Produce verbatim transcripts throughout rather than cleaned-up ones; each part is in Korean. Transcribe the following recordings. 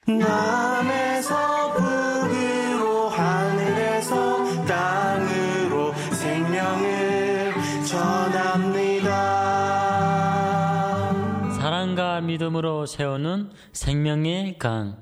남에서 북으로 하늘에서 땅으로 생명을 전합니다. 사랑과 믿음으로 세우는 생명의 강.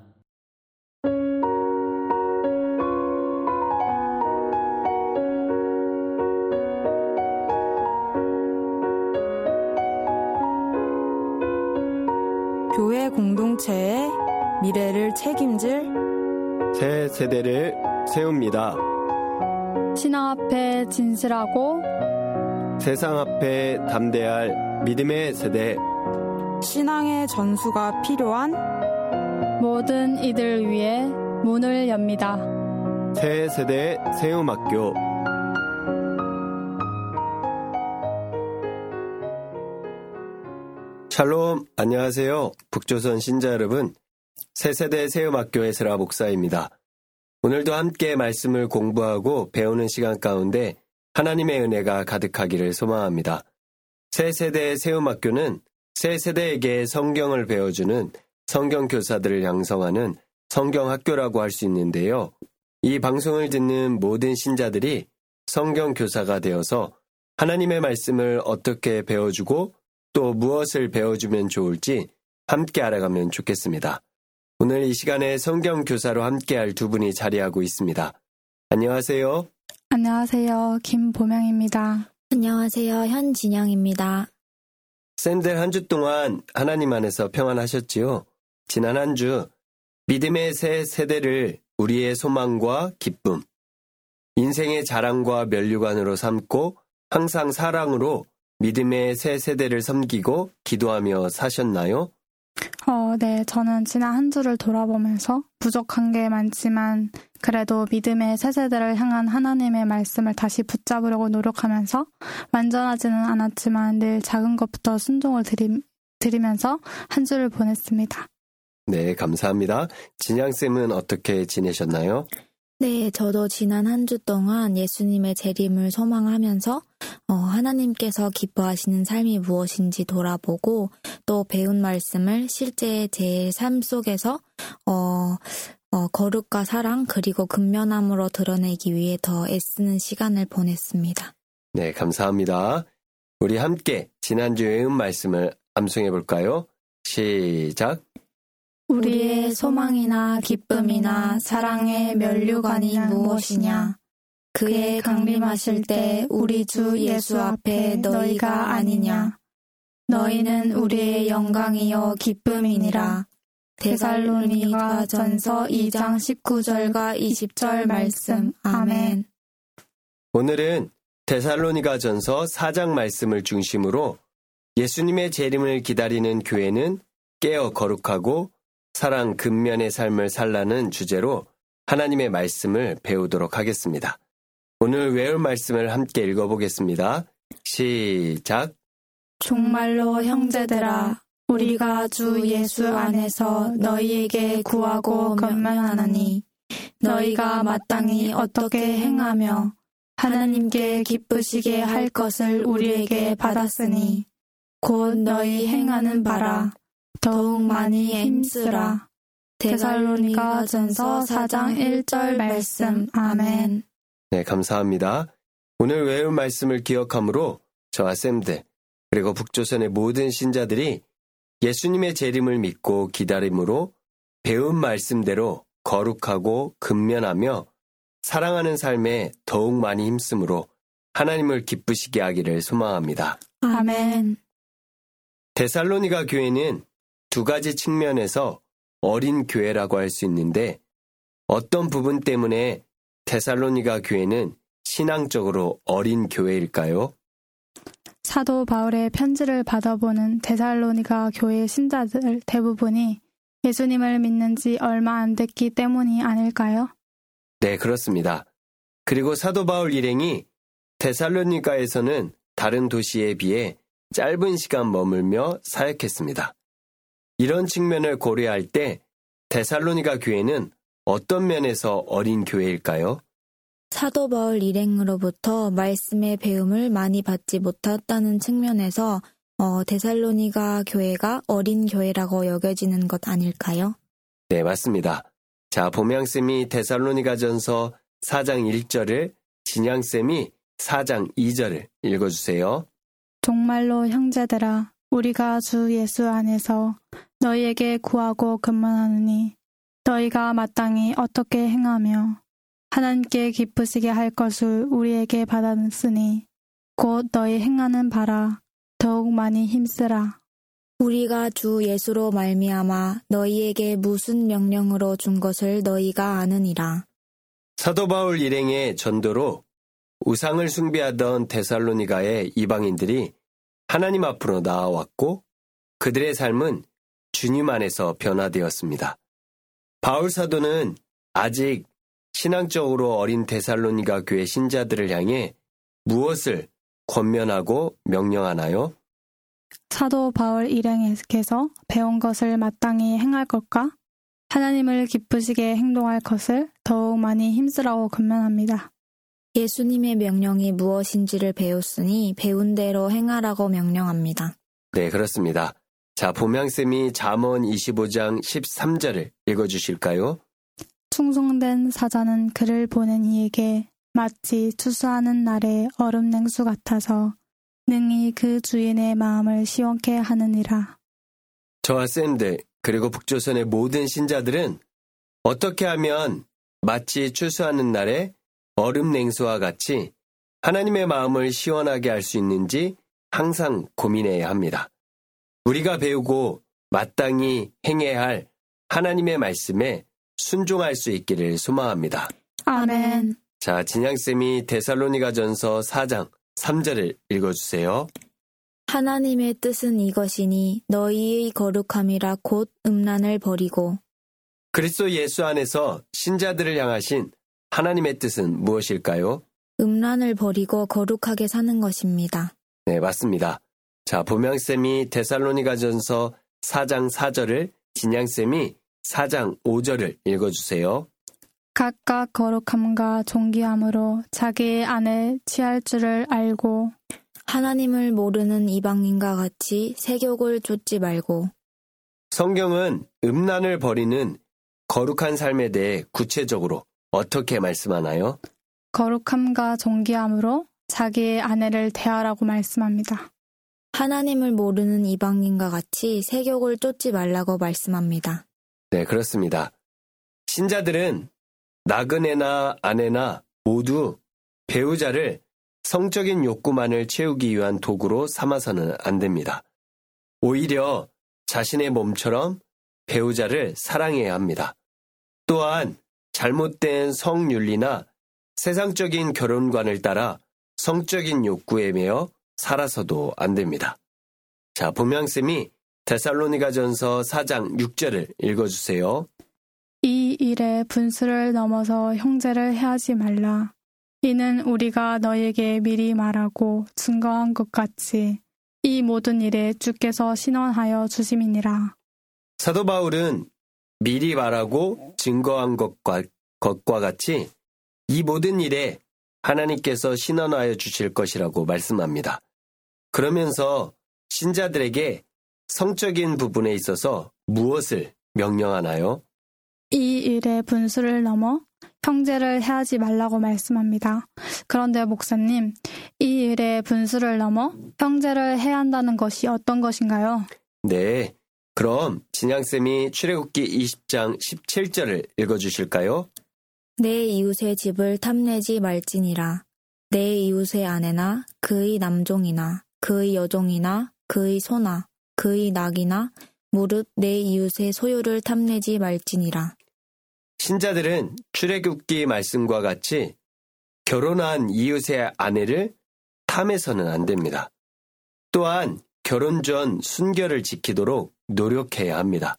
교회 공동체의 미래를 책임질 새 세대를 세웁니다. 신앙 앞에 진실하고 세상 앞에 담대할 믿음의 세대. 신앙의 전수가 필요한 모든 이들 위해 문을 엽니다. 새 세대 세움학교. 샬롬, 안녕하세요. 북조선 신자 여러분, 새세대 세움학교의 스라 목사입니다. 오늘도 함께 말씀을 공부하고 배우는 시간 가운데 하나님의 은혜가 가득하기를 소망합니다. 새세대 세움학교는 새세대에게 성경을 배워주는 성경교사들을 양성하는 성경학교라고 할 수 있는데요. 이 방송을 듣는 모든 신자들이 성경교사가 되어서 하나님의 말씀을 어떻게 배워주고 또 무엇을 배워주면 좋을지 함께 알아가면 좋겠습니다. 오늘 이 시간에 성경교사로 함께할 두 분이 자리하고 있습니다. 안녕하세요. 안녕하세요. 김보명입니다. 안녕하세요. 현진영입니다. 쌤들 한 주 동안 하나님 안에서 평안하셨지요? 지난 한 주 믿음의 새 세대를 우리의 소망과 기쁨, 인생의 자랑과 면류관으로 삼고 항상 사랑으로 믿음의 새 세대를 섬기고 기도하며 사셨나요? 어, 네. 저는 지난 한 주를 돌아보면서 부족한 게 많지만 그래도 믿음의 새 세대를 향한 하나님의 말씀을 다시 붙잡으려고 노력하면서 완전하지는 않았지만 늘 작은 것부터 순종을 드리, 드리면서 한 주를 보냈습니다. 네, 감사합니다. 진양쌤은 어떻게 지내셨나요? 네, 저도 지난 한 주 동안 예수님의 재림을 소망하면서 어, 하나님께서 기뻐하시는 삶이 무엇인지 돌아보고 또 배운 말씀을 실제 제 삶 속에서 어, 어, 거룩과 사랑 그리고 근면함으로 드러내기 위해 더 애쓰는 시간을 보냈습니다. 네, 감사합니다. 우리 함께 지난주에 외운 말씀을 암송해 볼까요? 시작! 우리의 소망이나 기쁨이나 사랑의 면류관이 무엇이냐? 그의 강림하실 때 우리 주 예수 앞에 너희가 아니냐? 너희는 우리의 영광이요 기쁨이니라. 데살로니가 전서 이 장 십구 절과 이십 절 말씀. 아멘. 오늘은 데살로니가 전서 사 장 말씀을 중심으로 예수님의 재림을 기다리는 교회는 깨어 거룩하고 사랑 근면의 삶을 살라는 주제로 하나님의 말씀을 배우도록 하겠습니다. 오늘 외울 말씀을 함께 읽어보겠습니다. 시작! 정말로 형제들아, 우리가 주 예수 안에서 너희에게 구하고 권면하노니 너희가 마땅히 어떻게 행하며 하나님께 기쁘시게 할 것을 우리에게 받았으니 곧 너희 행하는 바라 더욱 많이 힘쓰라. 데살로니가 전서 사 장 일 절 말씀. 아멘. 네, 감사합니다. 오늘 외울 말씀을 기억함으로 저와 쌤들 그리고 북조선의 모든 신자들이 예수님의 재림을 믿고 기다림으로 배운 말씀대로 거룩하고 근면하며 사랑하는 삶에 더욱 많이 힘쓰므로 하나님을 기쁘시게 하기를 소망합니다. 아멘. 데살로니가 교회는 두 가지 측면에서 어린 교회라고 할 수 있는데 어떤 부분 때문에 데살로니가 교회는 신앙적으로 어린 교회일까요? 사도 바울의 편지를 받아보는 데살로니가 교회 신자들 대부분이 예수님을 믿는 지 얼마 안 됐기 때문이 아닐까요? 네, 그렇습니다. 그리고 사도 바울 일행이 데살로니가에서는 다른 도시에 비해 짧은 시간 머물며 사역했습니다. 이런 측면을 고려할 때 데살로니가 교회는 어떤 면에서 어린 교회일까요? 사도 바울 일행으로부터 말씀의 배움을 많이 받지 못했다는 측면에서 어, 데살로니가 교회가 어린 교회라고 여겨지는 것 아닐까요? 네, 맞습니다. 자, 보명쌤이 데살로니가전서 사 장 일 절을, 진양쌤이 사 장 이 절을 읽어주세요. 정말로 형제들아, 우리가 주 예수 안에서 너희에게 구하고 근문하느니 너희가 마땅히 어떻게 행하며 하나님께 기쁘시게 할 것을 우리에게 받았으니 곧 너희 행하는 바라 더욱 많이 힘쓰라. 우리가 주 예수로 말미암아 너희에게 무슨 명령으로 준 것을 너희가 아느니라. 사도 바울 일행의 전도로 우상을 숭배하던 데살로니가의 이방인들이 하나님 앞으로 나아왔고 그들의 삶은 주님 안에서 변화되었습니다. 바울 사도는 아직 신앙적으로 어린 데살로니가 교회 신자들을 향해 무엇을 권면하고 명령하나요? 사도 바울 일행에게서 배운 것을 마땅히 행할 것과 하나님을 기쁘시게 행동할 것을 더욱 많이 힘쓰라고 권면합니다. 예수님의 명령이 무엇인지를 배웠으니 배운 대로 행하라고 명령합니다. 네, 그렇습니다. 자, 보명쌤이 잠언 이십오 장 십삼 절을 읽어주실까요? 충성된 사자는 그를 보는 이에게 마치 추수하는 날의 얼음 냉수 같아서 능히 그 주인의 마음을 시원케 하느니라. 저와 쌤들, 그리고 북조선의 모든 신자들은 어떻게 하면 마치 추수하는 날에 얼음 냉수와 같이 하나님의 마음을 시원하게 할 수 있는지 항상 고민해야 합니다. 우리가 배우고 마땅히 행해야 할 하나님의 말씀에 순종할 수 있기를 소망합니다. 아멘. 자, 진양쌤이 데살로니가전서 사 장 삼 절을 읽어주세요. 하나님의 뜻은 이것이니 너희의 거룩함이라 곧 음란을 버리고. 그리스도 예수 안에서 신자들을 향하신 하나님의 뜻은 무엇일까요? 음란을 버리고 거룩하게 사는 것입니다. 네, 맞습니다. 자, 보명쌤이 데살로니가전서 사 장 사 절을, 진양쌤이 사 장 오 절을 읽어주세요. 각각 거룩함과 존귀함으로 자기의 안에 취할 줄을 알고 하나님을 모르는 이방인과 같이 세욕을 좇지 말고. 성경은 음란을 버리는 거룩한 삶에 대해 구체적으로 어떻게 말씀하나요? 거룩함과 존귀함으로 자기의 아내를 대하라고 말씀합니다. 하나님을 모르는 이방인과 같이 세욕을 좇지 말라고 말씀합니다. 네, 그렇습니다. 신자들은 나그네나 아내나 모두 배우자를 성적인 욕구만을 채우기 위한 도구로 삼아서는 안 됩니다. 오히려 자신의 몸처럼 배우자를 사랑해야 합니다. 또한 잘못된 성윤리나 세상적인 결혼관을 따라 성적인 욕구에 매여 살아서도 안 됩니다. 자, 보명쌤이 데살로니가전서 사 장 육 절을 읽어주세요. 이 일에 분수를 넘어서 형제를 해하지 말라. 이는 우리가 너에게 미리 말하고 증거한 것 같이 이 모든 일에 주께서 신원하여 주심이니라. 사도 바울은 미리 말하고 증거한 것과, 것과 같이 이 모든 일에 하나님께서 신원하여 주실 것이라고 말씀합니다. 그러면서 신자들에게 성적인 부분에 있어서 무엇을 명령하나요? 이 일에 분수를 넘어 형제를 해하지 말라고 말씀합니다. 그런데 목사님, 이 일에 분수를 넘어 형제를 해야 한다는 것이 어떤 것인가요? 네, 그럼 진양쌤이 출애굽기 이십 장 십칠 절을 읽어주실까요? 내 이웃의 집을 탐내지 말지니라. 내 이웃의 아내나 그의 남종이나 그의 여종이나 그의 소나 그의 낙이나 무릇 내 이웃의 소유를 탐내지 말지니라. 신자들은 출애굽기 말씀과 같이 결혼한 이웃의 아내를 탐해서는 안 됩니다. 또한 결혼 전 순결을 지키도록 노력해야 합니다.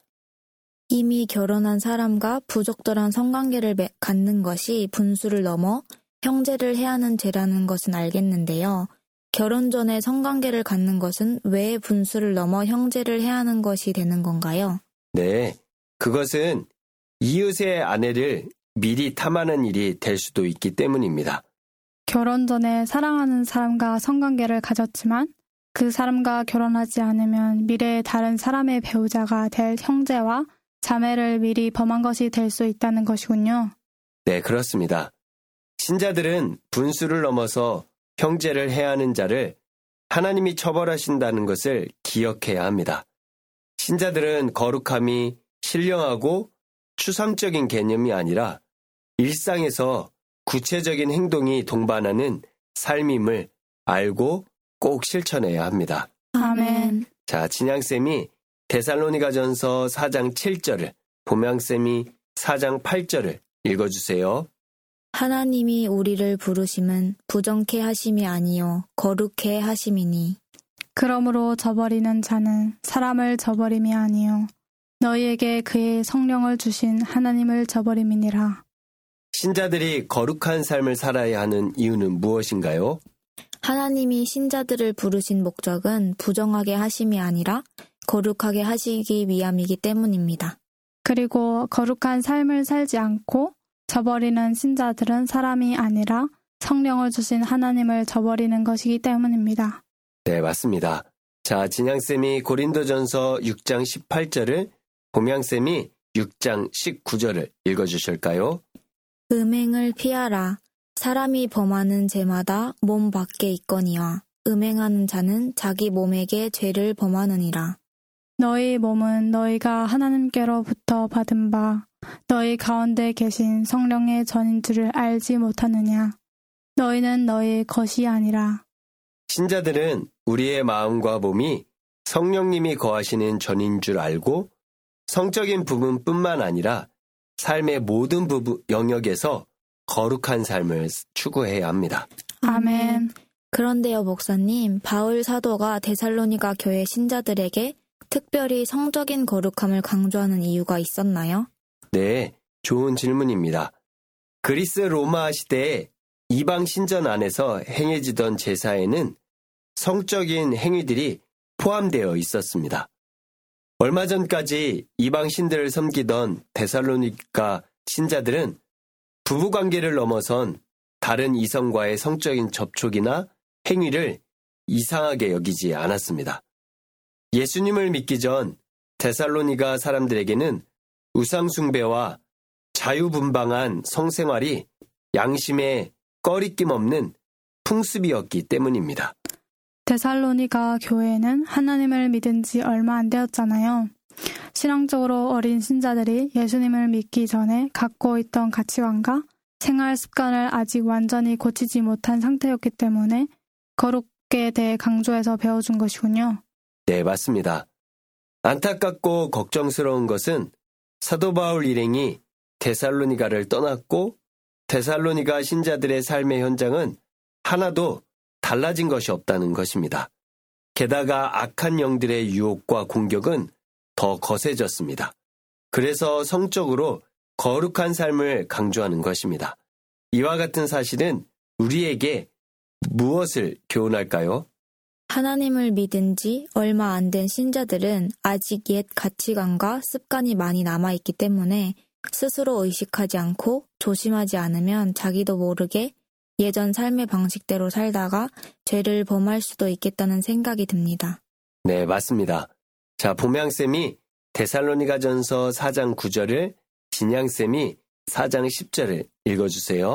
이미 결혼한 사람과 부적절한 성관계를 갖는 것이 분수를 넘어 형제를 해야 하는 죄라는 것은 알겠는데요. 결혼 전에 성관계를 갖는 것은 왜 분수를 넘어 형제를 해야 하는 것이 되는 건가요? 네, 그것은 이웃의 아내를 미리 탐하는 일이 될 수도 있기 때문입니다. 결혼 전에 사랑하는 사람과 성관계를 가졌지만 그 사람과 결혼하지 않으면 미래의 다른 사람의 배우자가 될 형제와 자매를 미리 범한 것이 될 수 있다는 것이군요. 네, 그렇습니다. 신자들은 분수를 넘어서 형제를 해하는 자를 하나님이 처벌하신다는 것을 기억해야 합니다. 신자들은 거룩함이 신령하고 추상적인 개념이 아니라 일상에서 구체적인 행동이 동반하는 삶임을 알고 꼭 실천해야 합니다. 아멘. 자, 진양쌤이 데살로니가전서 사 장 칠 절을, 보명쌤이 사 장 팔 절을 읽어주세요. 하나님이 우리를 부르심은 부정케 하심이 아니요 거룩케 하심이니. 그러므로 저버리는 자는 사람을 저버림이 아니요 너희에게 그의 성령을 주신 하나님을 저버림이니라. 신자들이 거룩한 삶을 살아야 하는 이유는 무엇인가요? 하나님이 신자들을 부르신 목적은 부정하게 하심이 아니라 거룩하게 하시기 위함이기 때문입니다. 그리고 거룩한 삶을 살지 않고 저버리는 신자들은 사람이 아니라 성령을 주신 하나님을 저버리는 것이기 때문입니다. 네, 맞습니다. 자, 진양쌤이 고린도전서 육 장 십팔 절을, 봄양쌤이 육 장 십구 절을 읽어주실까요? 음행을 피하라. 사람이 범하는 죄마다 몸 밖에 있거니와 음행하는 자는 자기 몸에게 죄를 범하느니라. 너희 몸은 너희가 하나님께로부터 받은 바 너희 가운데 계신 성령의 전인 줄을 알지 못하느냐. 너희는 너희 것이 아니라. 신자들은 우리의 마음과 몸이 성령님이 거하시는 전인 줄 알고 성적인 부분뿐만 아니라 삶의 모든 부분 영역에서 거룩한 삶을 추구해야 합니다. 아멘. 그런데요, 목사님, 바울 사도가 데살로니가 교회 신자들에게 특별히 성적인 거룩함을 강조하는 이유가 있었나요? 네, 좋은 질문입니다. 그리스 로마 시대에 이방 신전 안에서 행해지던 제사에는 성적인 행위들이 포함되어 있었습니다. 얼마 전까지 이방 신들을 섬기던 데살로니가 신자들은 부부관계를 넘어선 다른 이성과의 성적인 접촉이나 행위를 이상하게 여기지 않았습니다. 예수님을 믿기 전 데살로니가 사람들에게는 우상숭배와 자유분방한 성생활이 양심에 꺼리낌 없는 풍습이었기 때문입니다. 데살로니가 교회는 하나님을 믿은 지 얼마 안 되었잖아요. 신앙적으로 어린 신자들이 예수님을 믿기 전에 갖고 있던 가치관과 생활 습관을 아직 완전히 고치지 못한 상태였기 때문에 거룩에 대해 강조해서 배워준 것이군요. 네, 맞습니다. 안타깝고 걱정스러운 것은 사도 바울 일행이 데살로니가를 떠났고 데살로니가 신자들의 삶의 현장은 하나도 달라진 것이 없다는 것입니다. 게다가 악한 영들의 유혹과 공격은 더 거세졌습니다. 그래서 성적으로 거룩한 삶을 강조하는 것입니다. 이와 같은 사실은 우리에게 무엇을 교훈할까요? 하나님을 믿은 지 얼마 안 된 신자들은 아직 옛 가치관과 습관이 많이 남아있기 때문에 스스로 의식하지 않고 조심하지 않으면 자기도 모르게 예전 삶의 방식대로 살다가 죄를 범할 수도 있겠다는 생각이 듭니다. 네, 맞습니다. 자, 봄양쌤이 데살로니가전서 사 장 구 절을, 진양쌤이 사 장 십 절을 읽어주세요.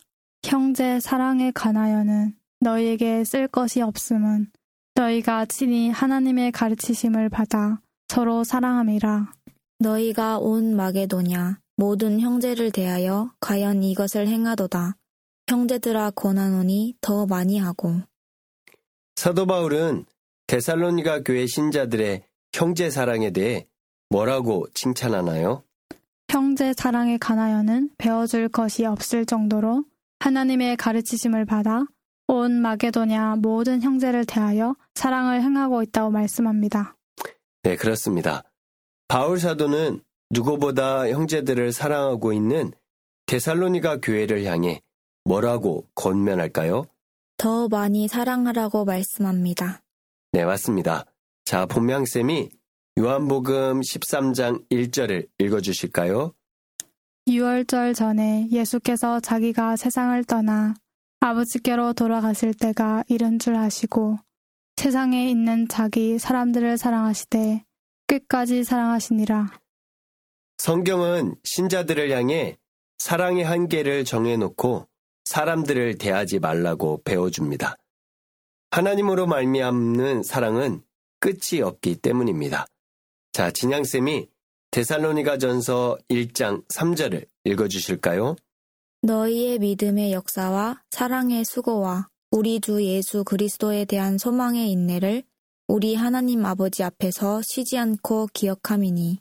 형제 사랑에 관하여는 너희에게 쓸 것이 없음은 너희가 친히 하나님의 가르치심을 받아 서로 사랑함이라. 너희가 온 마게도냐 모든 형제를 대하여 과연 이것을 행하도다. 형제들아 권하노니 더 많이 하고. 사도 바울은 데살로니가 교회 신자들의 형제 사랑에 대해 뭐라고 칭찬하나요? 형제 사랑에 관하여는 배워줄 것이 없을 정도로 하나님의 가르치심을 받아 온 마게도냐 모든 형제를 대하여 사랑을 행하고 있다고 말씀합니다. 네, 그렇습니다. 바울 사도는 누구보다 형제들을 사랑하고 있는 데살로니가 교회를 향해 뭐라고 권면할까요? 더 많이 사랑하라고 말씀합니다. 네, 맞습니다. 자, 본명쌤이 요한복음 십삼 장 일 절을 읽어주실까요? 유월절 전에 예수께서 자기가 세상을 떠나 아버지께로 돌아가실 때가 이른 줄 아시고 세상에 있는 자기 사람들을 사랑하시되 끝까지 사랑하시니라. 성경은 신자들을 향해 사랑의 한계를 정해놓고 사람들을 대하지 말라고 배워줍니다. 하나님으로 말미암는 사랑은 끝이 없기 때문입니다. 자, 진양쌤이 데살로니가전서 일 장 삼 절을 읽어주실까요? 너희의 믿음의 역사와 사랑의 수고와 우리 주 예수 그리스도에 대한 소망의 인내를 우리 하나님 아버지 앞에서 쉬지 않고 기억함이니.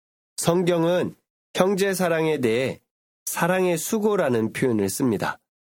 성경은 형제 사랑에 대해 사랑의 수고라는 표현을 씁니다.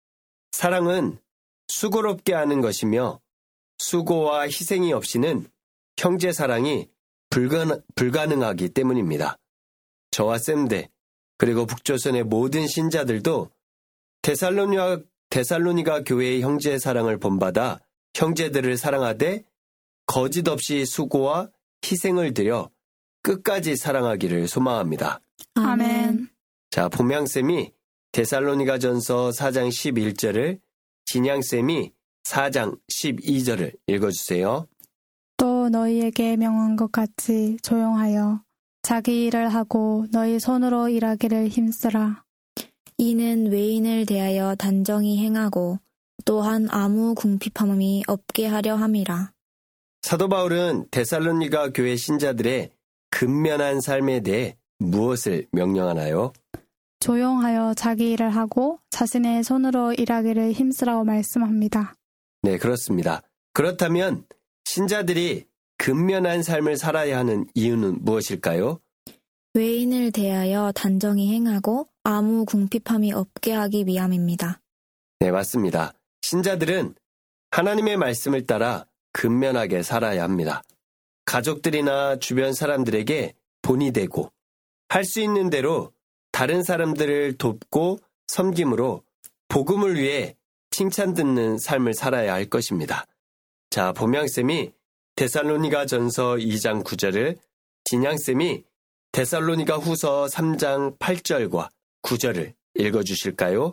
사랑은 수고롭게 하는 것이며 수고와 희생이 없이는 형제 사랑이 불가능, 불가능하기 때문입니다. 저와 쌤들 그리고 북조선의 모든 신자들도 데살로니가, 데살로니가 교회의 형제 사랑을 본받아 형제들을 사랑하되 거짓 없이 수고와 희생을 들여 끝까지 사랑하기를 소망합니다. 아멘. 자, 봄양쌤이 데살로니가전서 사 장 십일 절을, 진양쌤이 사 장 십이 절을 읽어주세요. 또 너희에게 명한 것 같이 조용하여 자기 일을 하고 너희 손으로 일하기를 힘쓰라. 이는 외인을 대하여 단정히 행하고 또한 아무 궁핍함이 없게 하려 함이라. 사도 바울은 데살로니가 교회 신자들의 근면한 삶에 대해 무엇을 명령하나요? 조용하여 자기 일을 하고 자신의 손으로 일하기를 힘쓰라고 말씀합니다. 네, 그렇습니다. 그렇다면 신자들이 근면한 삶을 살아야 하는 이유는 무엇일까요? 외인을 대하여 단정히 행하고 아무 궁핍함이 없게 하기 위함입니다. 네, 맞습니다. 신자들은 하나님의 말씀을 따라 근면하게 살아야 합니다. 가족들이나 주변 사람들에게 본이 되고 할 수 있는 대로 다른 사람들을 돕고 섬김으로 복음을 위해 칭찬 듣는 삶을 살아야 할 것입니다. 자, 봄양쌤이 데살로니가전서 이 장 구 절을, 진양쌤이 데살로니가 후서 삼 장 팔 절과 구 절을 읽어주실까요?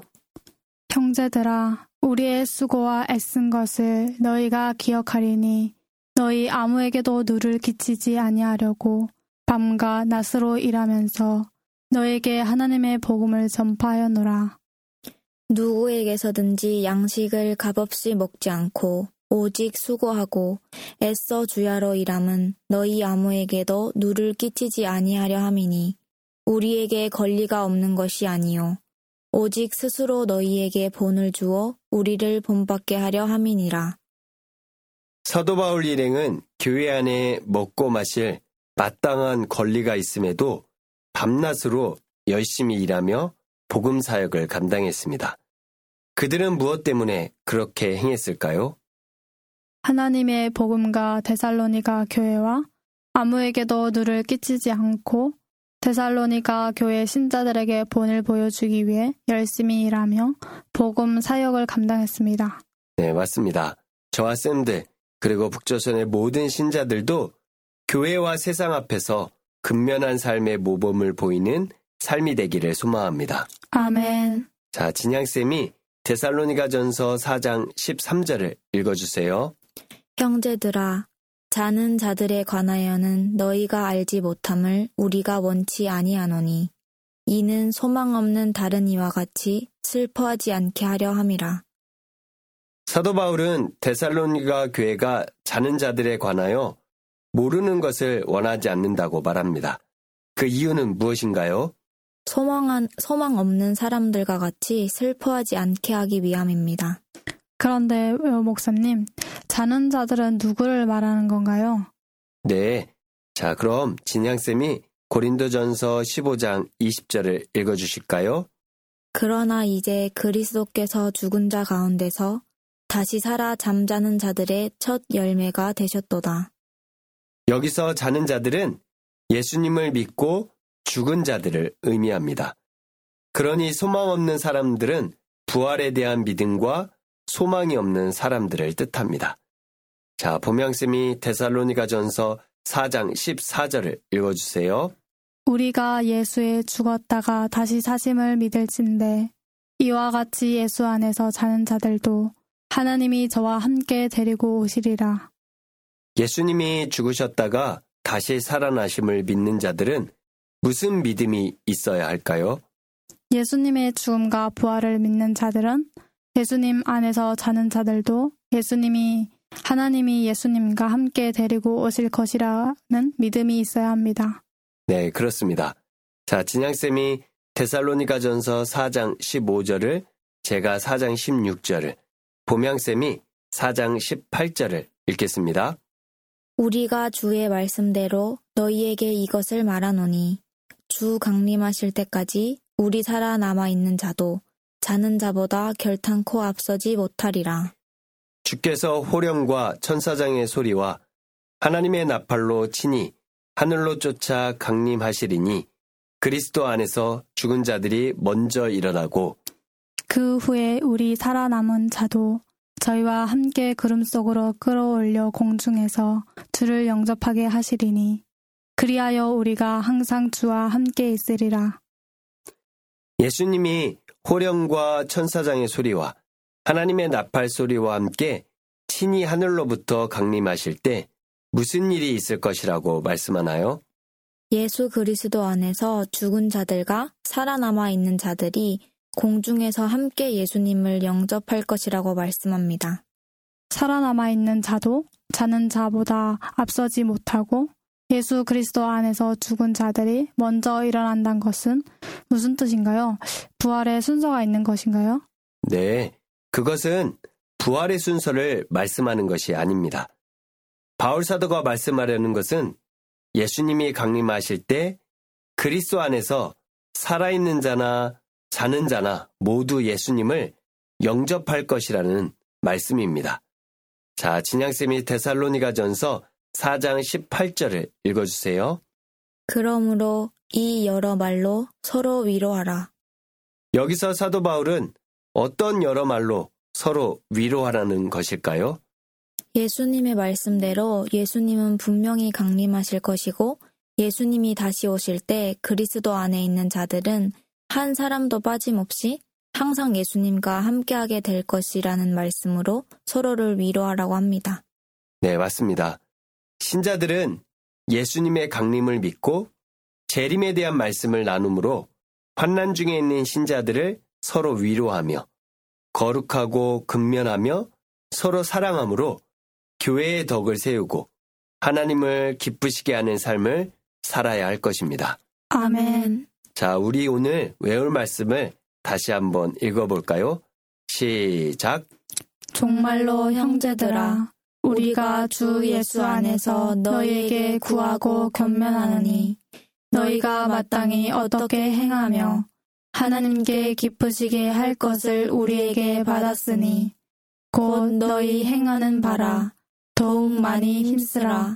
형제들아, 우리의 수고와 애쓴 것을 너희가 기억하리니 너희 아무에게도 누를 끼치지 아니하려고 밤과 낮으로 일하면서 너에게 하나님의 복음을 전파하였노라. 누구에게서든지 양식을 값없이 먹지 않고 오직 수고하고 애써 주야로 일함은 너희 아무에게도 누를 끼치지 아니하려 함이니 우리에게 권리가 없는 것이 아니요 오직 스스로 너희에게 본을 주어 우리를 본받게 하려 함이니라. 사도 바울 일행은 교회 안에 먹고 마실 마땅한 권리가 있음에도 밤낮으로 열심히 일하며 복음 사역을 감당했습니다. 그들은 무엇 때문에 그렇게 행했을까요? 하나님의 복음과 데살로니가 교회와 아무에게도 누를 끼치지 않고 데살로니가 교회 신자들에게 본을 보여주기 위해 열심히 일하며 복음 사역을 감당했습니다. 네, 맞습니다. 저와 쌤들 그리고 북조선의 모든 신자들도 교회와 세상 앞에서 근면한 삶의 모범을 보이는 삶이 되기를 소망합니다. 아멘. 자, 진양쌤이 데살로니가전서 사 장 십삼 절을 읽어주세요. 형제들아, 자는 자들에 관하여는 너희가 알지 못함을 우리가 원치 아니하노니 이는 소망 없는 다른 이와 같이 슬퍼하지 않게 하려 함이라. 사도 바울은 데살로니가 교회가 자는 자들에 관하여 모르는 것을 원하지 않는다고 말합니다. 그 이유는 무엇인가요? 소망한, 소망 없는 사람들과 같이 슬퍼하지 않게 하기 위함입니다. 그런데 목사님, 자는 자들은 누구를 말하는 건가요? 네, 자 그럼 진양쌤이 고린도전서 십오 장 이십 절을 읽어주실까요? 그러나 이제 그리스도께서 죽은 자 가운데서 다시 살아 잠자는 자들의 첫 열매가 되셨도다. 여기서 자는 자들은 예수님을 믿고 죽은 자들을 의미합니다. 그러니 소망 없는 사람들은 부활에 대한 믿음과 소망이 없는 사람들을 뜻합니다. 자, 봄양쌤이 데살로니가전서 사 장 십사 절을 읽어주세요. 우리가 예수에 죽었다가 다시 사심을 믿을진대 이와 같이 예수 안에서 자는 자들도 하나님이 저와 함께 데리고 오시리라. 예수님이 죽으셨다가 다시 살아나심을 믿는 자들은 무슨 믿음이 있어야 할까요? 예수님의 죽음과 부활을 믿는 자들은 예수님 안에서 사는 자들도 예수님이 하나님이 예수님과 함께 데리고 오실 것이라는 믿음이 있어야 합니다. 네, 그렇습니다. 자, 진양쌤이 데살로니가전서 사 장 십오 절을, 제가 사 장 십육 절을, 보명쌤이 사 장 십팔 절을 읽겠습니다. 우리가 주의 말씀대로 너희에게 이것을 말하노니 주 강림하실 때까지 우리 살아남아 있는 자도 자는 자보다 결탄코 앞서지 못하리라. 주께서 호령과 천사장의 소리와 하나님의 나팔로 친히 하늘로 쫓아 강림하시리니 그리스도 안에서 죽은 자들이 먼저 일어나고 그 후에 우리 살아남은 자도 저희와 함께 구름 속으로 끌어올려 공중에서 주를 영접하게 하시리니 그리하여 우리가 항상 주와 함께 있으리라. 예수님이 호령과 천사장의 소리와 하나님의 나팔 소리와 함께 친히 하늘로부터 강림하실 때 무슨 일이 있을 것이라고 말씀하나요? 예수 그리스도 안에서 죽은 자들과 살아남아 있는 자들이 공중에서 함께 예수님을 영접할 것이라고 말씀합니다. 살아남아 있는 자도 자는 자보다 앞서지 못하고 예수 그리스도 안에서 죽은 자들이 먼저 일어난다는 것은 무슨 뜻인가요? 부활의 순서가 있는 것인가요? 네, 그것은 부활의 순서를 말씀하는 것이 아닙니다. 바울 사도가 말씀하려는 것은 예수님이 강림하실 때 그리스도 안에서 살아있는 자나 자는 자나 모두 예수님을 영접할 것이라는 말씀입니다. 자, 진양쌤이 데살로니가전서 사 장 십팔 절을 읽어주세요. 그러므로 이 여러 말로 서로 위로하라. 여기서 사도 바울은 어떤 여러 말로 서로 위로하라는 것일까요? 예수님의 말씀대로 예수님은 분명히 강림하실 것이고 예수님이 다시 오실 때 그리스도 안에 있는 자들은 한 사람도 빠짐없이 항상 예수님과 함께하게 될 것이라는 말씀으로 서로를 위로하라고 합니다. 네, 맞습니다. 신자들은 예수님의 강림을 믿고 재림에 대한 말씀을 나누므로 환난 중에 있는 신자들을 서로 위로하며 거룩하고 근면하며 서로 사랑함으로 교회의 덕을 세우고 하나님을 기쁘시게 하는 삶을 살아야 할 것입니다. 아멘. 자, 우리 오늘 외울 말씀을 다시 한번 읽어볼까요? 시작! 정말로 형제들아, 우리가 주 예수 안에서 너희에게 구하고 권면하노니 너희가 마땅히 어떻게 행하며 하나님께 기쁘시게 할 것을 우리에게 받았으니 곧 너희 행하는 바라 더욱 많이 힘쓰라.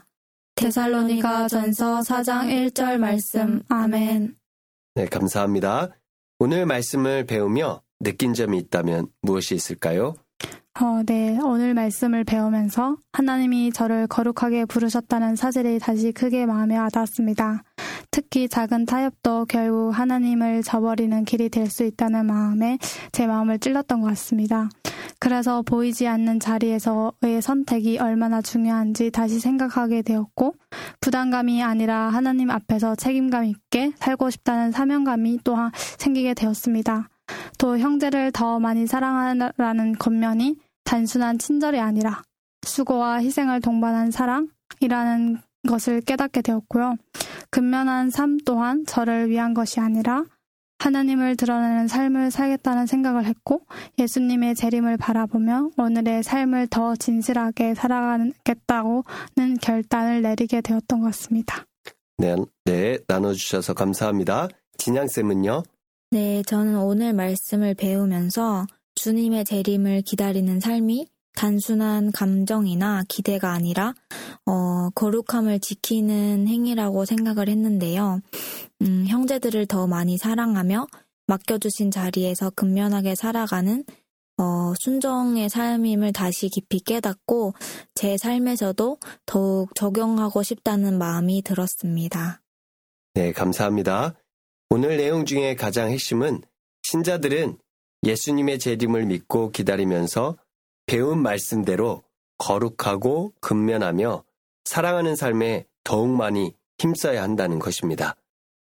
데살로니가전서 사 장 일 절 말씀. 아멘. 네, 감사합니다. 오늘 말씀을 배우며 느낀 점이 있다면 무엇이 있을까요? 어, 네, 오늘 말씀을 배우면서 하나님이 저를 거룩하게 부르셨다는 사실이 다시 크게 마음에 와닿았습니다. 특히 작은 타협도 결국 하나님을 저버리는 길이 될 수 있다는 마음에 제 마음을 찔렀던 것 같습니다. 그래서 보이지 않는 자리에서의 선택이 얼마나 중요한지 다시 생각하게 되었고 부담감이 아니라 하나님 앞에서 책임감 있게 살고 싶다는 사명감이 또한 생기게 되었습니다. 또 형제를 더 많이 사랑하라는 겉면이 단순한 친절이 아니라 수고와 희생을 동반한 사랑이라는 것을 깨닫게 되었고요. 근면한 삶 또한 저를 위한 것이 아니라 하나님을 드러내는 삶을 살겠다는 생각을 했고 예수님의 재림을 바라보며 오늘의 삶을 더 진실하게 살아가겠다고는 결단을 내리게 되었던 것 같습니다. 네, 네, 나눠주셔서 감사합니다. 진양쌤은요? 네, 저는 오늘 말씀을 배우면서 주님의 재림을 기다리는 삶이 단순한 감정이나 기대가 아니라 어, 거룩함을 지키는 행위라고 생각을 했는데요. 음, 형제들을 더 많이 사랑하며 맡겨주신 자리에서 근면하게 살아가는 어, 순종의 삶임을 다시 깊이 깨닫고 제 삶에서도 더욱 적용하고 싶다는 마음이 들었습니다. 네, 감사합니다. 오늘 내용 중에 가장 핵심은 신자들은 예수님의 재림을 믿고 기다리면서 배운 말씀대로 거룩하고 근면하며 사랑하는 삶에 더욱 많이 힘써야 한다는 것입니다.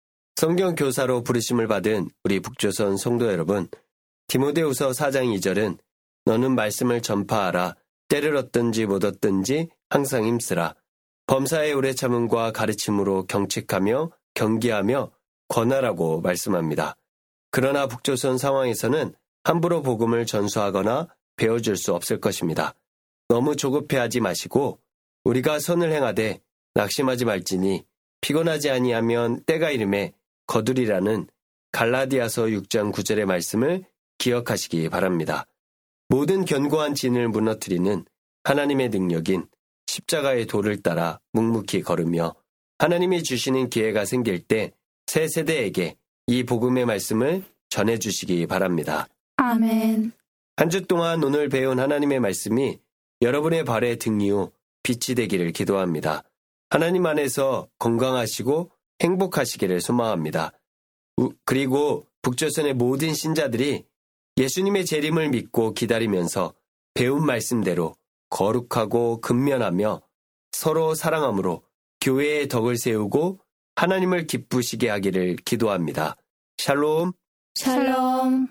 성경 교사로 부르심을 받은 우리 북조선 성도 여러분, 디모데후서 사 장 이 절은 너는 말씀을 전파하라. 때를 얻든지 못 얻든지 항상 힘쓰라. 범사의 오래 참음과 가르침으로 경책하며 경계하며 권하라고 말씀합니다. 그러나 북조선 상황에서는 함부로 복음을 전수하거나 배워줄 수 없을 것입니다. 너무 조급해하지 마시고 우리가 선을 행하되 낙심하지 말지니 피곤하지 아니하면 때가 이름에 거두리라는 갈라디아서 육 장 구 절의 말씀을 기억하시기 바랍니다. 모든 견고한 진을 무너뜨리는 하나님의 능력인 십자가의 도를 따라 묵묵히 걸으며 하나님이 주시는 기회가 생길 때 새 세대에게 이 복음의 말씀을 전해주시기 바랍니다. 아멘. 한 주 동안 오늘 배운 하나님의 말씀이 여러분의 발의 등 위로 빛이 되기를 기도합니다. 하나님 안에서 건강하시고 행복하시기를 소망합니다. 우, 그리고 북조선의 모든 신자들이 예수님의 재림을 믿고 기다리면서 배운 말씀대로 거룩하고 근면하며 서로 사랑함으로 교회의 덕을 세우고 하나님을 기쁘시게 하기를 기도합니다. 샬롬. 샬롬.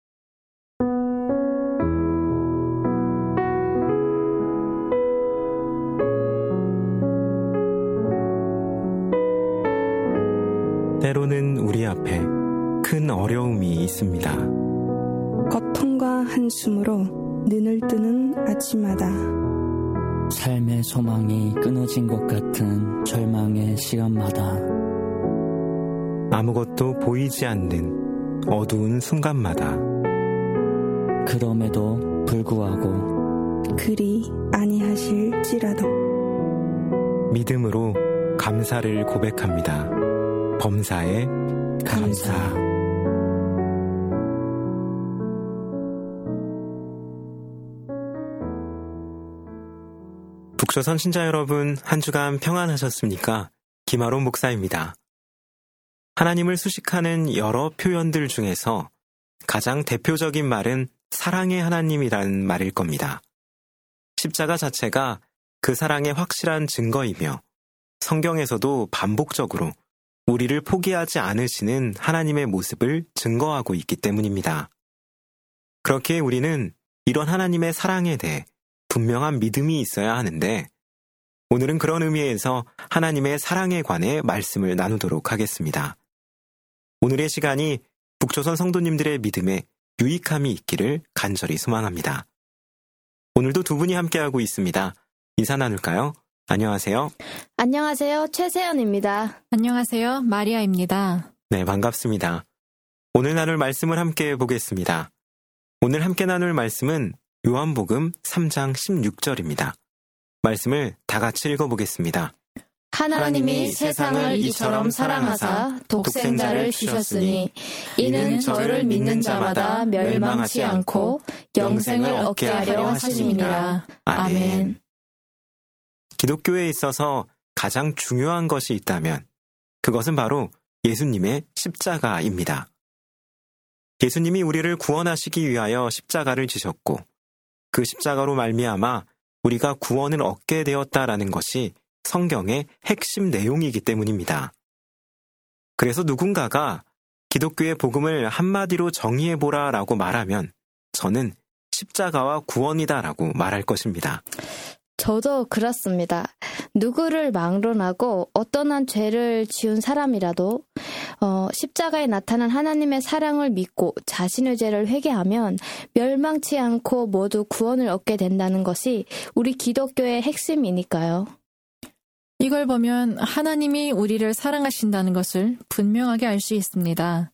때로는 우리 앞에 큰 어려움이 있습니다. 고통과 한숨으로 눈을 뜨는 아침마다 삶의 소망이 끊어진 것 같은 절망의 시간마다 아무것도 보이지 않는 어두운 순간마다 그럼에도 불구하고 그리 아니하실지라도 믿음으로 감사를 고백합니다. 범사에 감사. 북조선 신자 여러분, 한 주간 평안하셨습니까? 김아론 목사입니다. 하나님을 수식하는 여러 표현들 중에서 가장 대표적인 말은 사랑의 하나님이라는 말일 겁니다. 십자가 자체가 그 사랑의 확실한 증거이며 성경에서도 반복적으로 우리를 포기하지 않으시는 하나님의 모습을 증거하고 있기 때문입니다. 그렇기에 우리는 이런 하나님의 사랑에 대해 분명한 믿음이 있어야 하는데 오늘은 그런 의미에서 하나님의 사랑에 관해 말씀을 나누도록 하겠습니다. 오늘의 시간이 북조선 성도님들의 믿음에 유익함이 있기를 간절히 소망합니다. 오늘도 두 분이 함께하고 있습니다. 인사 나눌까요? 안녕하세요. 안녕하세요. 최세연입니다. 안녕하세요. 마리아입니다. 네, 반갑습니다. 오늘 나눌 말씀을 함께 보겠습니다. 오늘 함께 나눌 말씀은 요한복음 삼 장 십육 절입니다. 말씀을 다 같이 읽어보겠습니다. 하나님이 세상을 이처럼 사랑하사 독생자를 주셨으니 이는 저를 믿는 자마다 멸망하지 않고 영생을 얻게 하려 하심이니라. 아멘. 기독교에 있어서 가장 중요한 것이 있다면 그것은 바로 예수님의 십자가입니다. 예수님이 우리를 구원하시기 위하여 십자가를 지셨고 그 십자가로 말미암아 우리가 구원을 얻게 되었다라는 것이 성경의 핵심 내용이기 때문입니다. 그래서 누군가가 기독교의 복음을 한마디로 정의해보라 라고 말하면 저는 십자가와 구원이다라고 말할 것입니다. 저도 그렇습니다. 누구를 막론하고 어떤 한 죄를 지은 사람이라도 어, 십자가에 나타난 하나님의 사랑을 믿고 자신의 죄를 회개하면 멸망치 않고 모두 구원을 얻게 된다는 것이 우리 기독교의 핵심이니까요. 이걸 보면 하나님이 우리를 사랑하신다는 것을 분명하게 알 수 있습니다.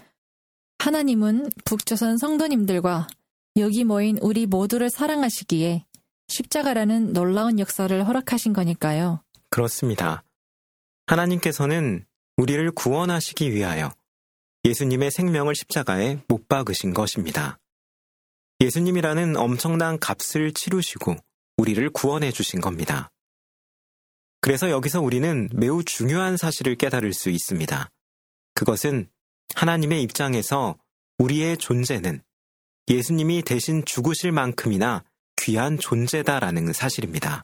하나님은 북조선 성도님들과 여기 모인 우리 모두를 사랑하시기에 십자가라는 놀라운 역사를 허락하신 거니까요. 그렇습니다. 하나님께서는 우리를 구원하시기 위하여 예수님의 생명을 십자가에 못 박으신 것입니다. 예수님이라는 엄청난 값을 치르시고 우리를 구원해 주신 겁니다. 그래서 여기서 우리는 매우 중요한 사실을 깨달을 수 있습니다. 그것은 하나님의 입장에서 우리의 존재는 예수님이 대신 죽으실 만큼이나 귀한 존재다라는 사실입니다.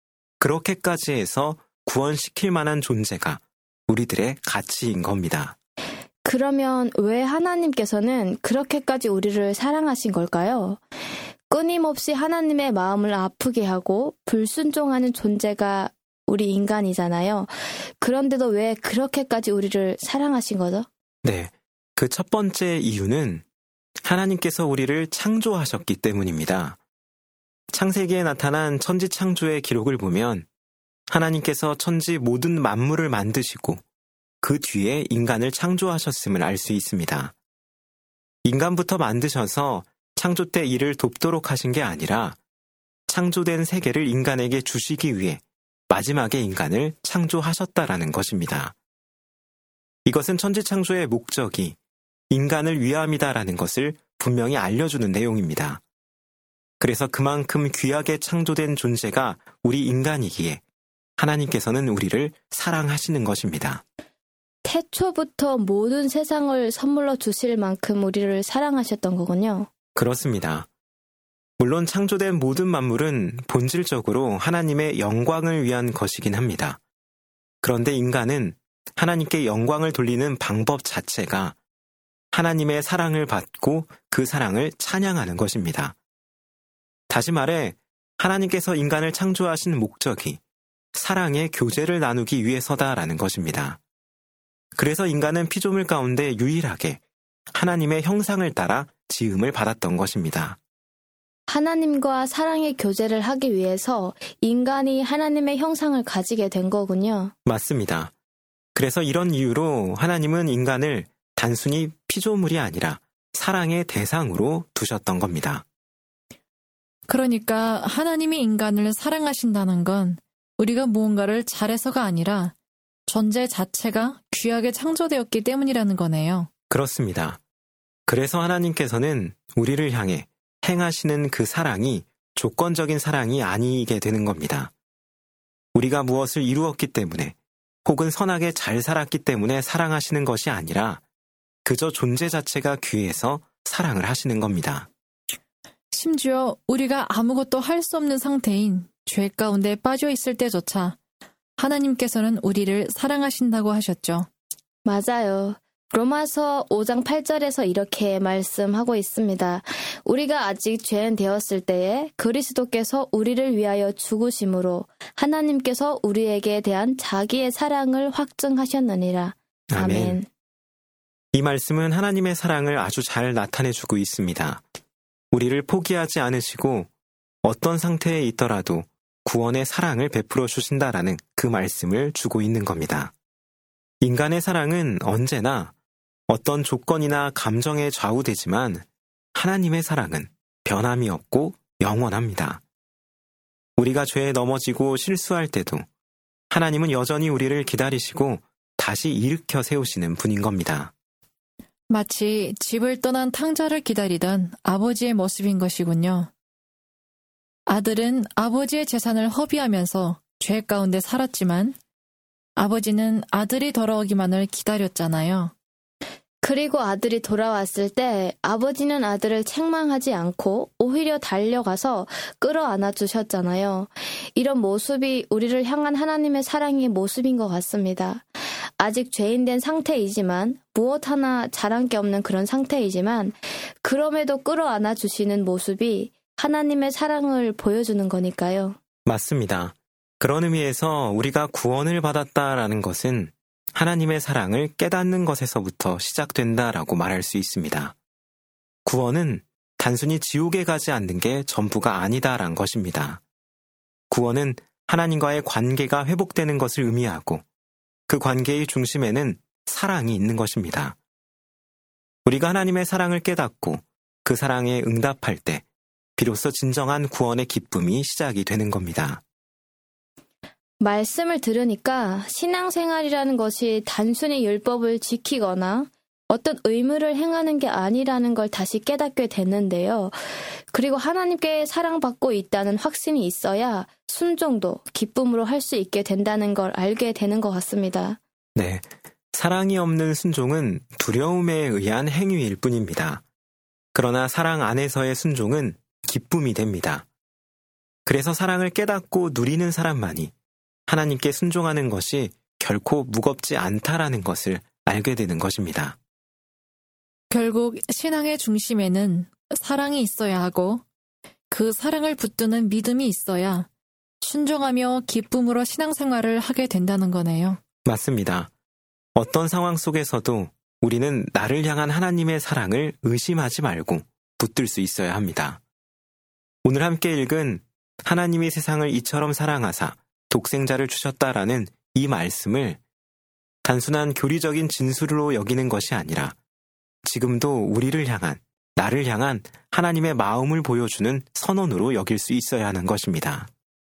그렇게까지 해서 구원시킬 만한 존재가 우리들의 가치인 겁니다. 그러면 왜 하나님께서는 그렇게까지 우리를 사랑하신 걸까요? 끊임없이 하나님의 마음을 아프게 하고 불순종하는 존재가 우리 인간이잖아요. 그런데도 왜 그렇게까지 우리를 사랑하신 거죠? 네, 그 첫 번째 이유는 하나님께서 우리를 창조하셨기 때문입니다. 창세기에 나타난 천지 창조의 기록을 보면 하나님께서 천지 모든 만물을 만드시고 그 뒤에 인간을 창조하셨음을 알 수 있습니다. 인간부터 만드셔서 창조 때 이를 돕도록 하신 게 아니라 창조된 세계를 인간에게 주시기 위해 마지막에 인간을 창조하셨다라는 것입니다. 이것은 천지 창조의 목적이 인간을 위함이다라는 것을 분명히 알려주는 내용입니다. 그래서 그만큼 귀하게 창조된 존재가 우리 인간이기에 하나님께서는 우리를 사랑하시는 것입니다. 태초부터 모든 세상을 선물로 주실 만큼 우리를 사랑하셨던 거군요. 그렇습니다. 물론 창조된 모든 만물은 본질적으로 하나님의 영광을 위한 것이긴 합니다. 그런데 인간은 하나님께 영광을 돌리는 방법 자체가 하나님의 사랑을 받고 그 사랑을 찬양하는 것입니다. 다시 말해 하나님께서 인간을 창조하신 목적이 사랑의 교제를 나누기 위해서다라는 것입니다. 그래서 인간은 피조물 가운데 유일하게 하나님의 형상을 따라 지음을 받았던 것입니다. 하나님과 사랑의 교제를 하기 위해서 인간이 하나님의 형상을 가지게 된 거군요. 맞습니다. 그래서 이런 이유로 하나님은 인간을 단순히 피조물이 아니라 사랑의 대상으로 두셨던 겁니다. 그러니까 하나님이 인간을 사랑하신다는 건 우리가 무언가를 잘해서가 아니라 존재 자체가 귀하게 창조되었기 때문이라는 거네요. 그렇습니다. 그래서 하나님께서는 우리를 향해 행하시는 그 사랑이 조건적인 사랑이 아니게 되는 겁니다. 우리가 무엇을 이루었기 때문에 혹은 선하게 잘 살았기 때문에 사랑하시는 것이 아니라 그저 존재 자체가 귀해서 사랑을 하시는 겁니다. 심지어 우리가 아무것도 할 수 없는 상태인 죄 가운데 빠져 있을 때조차 하나님께서는 우리를 사랑하신다고 하셨죠. 맞아요. 로마서 오 장 팔 절에서 이렇게 말씀하고 있습니다. 우리가 아직 죄인 되었을 때에 그리스도께서 우리를 위하여 죽으심으로 하나님께서 우리에게 대한 자기의 사랑을 확증하셨느니라. 아멘. 아멘. 이 말씀은 하나님의 사랑을 아주 잘 나타내주고 있습니다. 우리를 포기하지 않으시고 어떤 상태에 있더라도 구원의 사랑을 베풀어 주신다라는 그 말씀을 주고 있는 겁니다. 인간의 사랑은 언제나 어떤 조건이나 감정에 좌우되지만 하나님의 사랑은 변함이 없고 영원합니다. 우리가 죄에 넘어지고 실수할 때도 하나님은 여전히 우리를 기다리시고 다시 일으켜 세우시는 분인 겁니다. 마치 집을 떠난 탕자를 기다리던 아버지의 모습인 것이군요. 아들은 아버지의 재산을 허비하면서 죄 가운데 살았지만 아버지는 아들이 돌아오기만을 기다렸잖아요. 그리고 아들이 돌아왔을 때 아버지는 아들을 책망하지 않고 오히려 달려가서 끌어안아 주셨잖아요. 이런 모습이 우리를 향한 하나님의 사랑의 모습인 것 같습니다. 아직 죄인된 상태이지만 무엇 하나 잘한 게 없는 그런 상태이지만 그럼에도 끌어안아 주시는 모습이 하나님의 사랑을 보여주는 거니까요. 맞습니다. 그런 의미에서 우리가 구원을 받았다라는 것은 하나님의 사랑을 깨닫는 것에서부터 시작된다라고 말할 수 있습니다. 구원은 단순히 지옥에 가지 않는 게 전부가 아니다라는 것입니다. 구원은 하나님과의 관계가 회복되는 것을 의미하고 그 관계의 중심에는 사랑이 있는 것입니다. 우리가 하나님의 사랑을 깨닫고 그 사랑에 응답할 때 비로소 진정한 구원의 기쁨이 시작이 되는 겁니다. 말씀을 들으니까 신앙생활이라는 것이 단순히 율법을 지키거나 어떤 의무를 행하는 게 아니라는 걸 다시 깨닫게 됐는데요. 그리고 하나님께 사랑받고 있다는 확신이 있어야 순종도 기쁨으로 할 수 있게 된다는 걸 알게 되는 것 같습니다. 네, 사랑이 없는 순종은 두려움에 의한 행위일 뿐입니다. 그러나 사랑 안에서의 순종은 기쁨이 됩니다. 그래서 사랑을 깨닫고 누리는 사람만이 하나님께 순종하는 것이 결코 무겁지 않다라는 것을 알게 되는 것입니다. 결국 신앙의 중심에는 사랑이 있어야 하고 그 사랑을 붙드는 믿음이 있어야 순종하며 기쁨으로 신앙생활을 하게 된다는 거네요. 맞습니다. 어떤 상황 속에서도 우리는 나를 향한 하나님의 사랑을 의심하지 말고 붙들 수 있어야 합니다. 오늘 함께 읽은 하나님이 세상을 이처럼 사랑하사 독생자를 주셨다라는 이 말씀을 단순한 교리적인 진술로 여기는 것이 아니라 지금도 우리를 향한, 나를 향한 하나님의 마음을 보여주는 선언으로 여길 수 있어야 하는 것입니다.